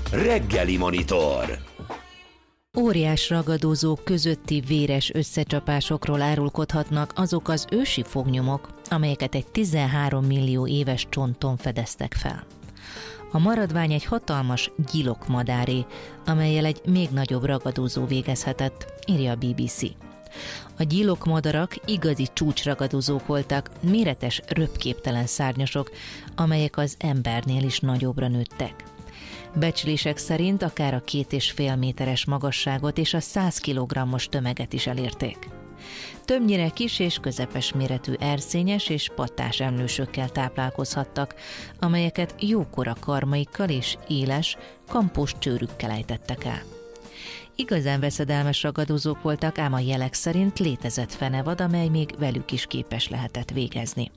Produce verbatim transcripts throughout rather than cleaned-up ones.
Reggeli Monitor. Óriás ragadozók közötti véres összecsapásokról árulkodhatnak azok az ősi fognyomok, amelyeket egy tizenhárom millió éves csonton fedeztek fel. A maradvány egy hatalmas gyilokmadáré, amellyel egy még nagyobb ragadozó végezhetett, írja a bé bé cé. A gyilokmadarak igazi csúcsragadozók voltak, méretes, röpképtelen szárnyasok, amelyek az embernél is nagyobbra nőttek. Becslések szerint akár a két és fél méteres magasságot és a száz kilogrammos tömeget is elérték. Többnyire kis és közepes méretű erszényes és pattás emlősökkel táplálkozhattak, amelyeket jókora karmaikkal és éles, kampós csőrükkel ejtettek el. Igazán veszedelmes ragadozók voltak, ám a jelek szerint létezett fenevad, amely még velük is képes lehetett végezni.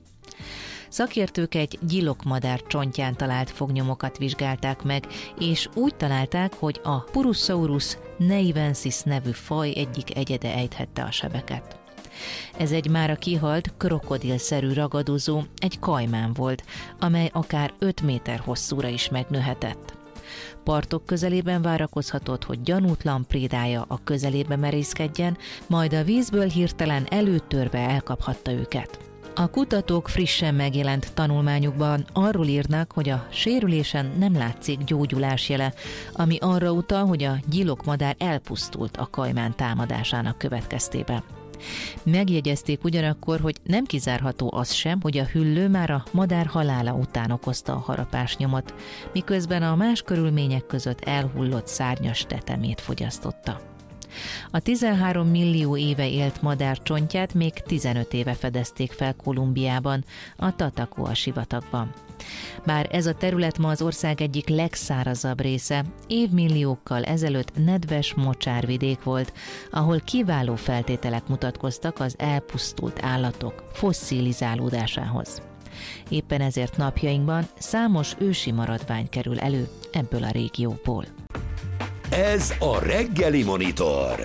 Szakértők egy gyilokmadár csontján talált fognyomokat vizsgálták meg, és úgy találták, hogy a Purusaurus neivensis nevű faj egyik egyede ejthette a sebeket. Ez egy mára kihalt, krokodilszerű ragadozó, egy kajmán volt, amely akár öt méter hosszúra is megnőhetett. Partok közelében várakozhatott, hogy gyanútlan prédája a közelébe merészkedjen, majd a vízből hirtelen előtörve elkaphatta őket. A kutatók frissen megjelent tanulmányukban arról írnak, hogy a sérülésen nem látszik gyógyulás jele, ami arra utal, hogy a gyilokmadár elpusztult a kajmán támadásának következtében. Megjegyezték ugyanakkor, hogy nem kizárható az sem, hogy a hüllő már a madár halála után okozta a harapásnyomot, miközben a más körülmények között elhullott szárnyas tetemét fogyasztotta. A tizenhárom millió éve élt madár csontját még tizenöt éve fedezték fel Kolumbiában, a Tatacoa sivatagban. Bár ez a terület ma az ország egyik legszárazabb része, évmilliókkal ezelőtt nedves mocsárvidék volt, ahol kiváló feltételek mutatkoztak az elpusztult állatok fosszilizálódásához. Éppen ezért napjainkban számos ősi maradvány kerül elő ebből a régióból. Ez a Reggeli Monitor.